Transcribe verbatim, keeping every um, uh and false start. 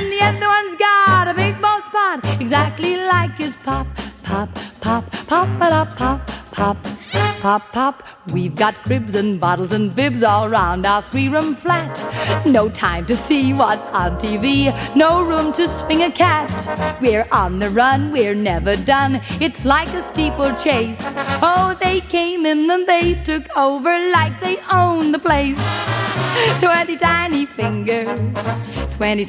And the other one's got a big bald spot, exactly like his pop. Pop, pop, pop-a-da, pop, pop, pop, pop. We've got cribs and bottles and bibs all round our three-room flat. No time to see what's on T V, no room to swing a cat. We're on the run, we're never done, it's like a steeplechase. Oh, they came in and they took over like they own the place. Twenty tiny fingers, twenty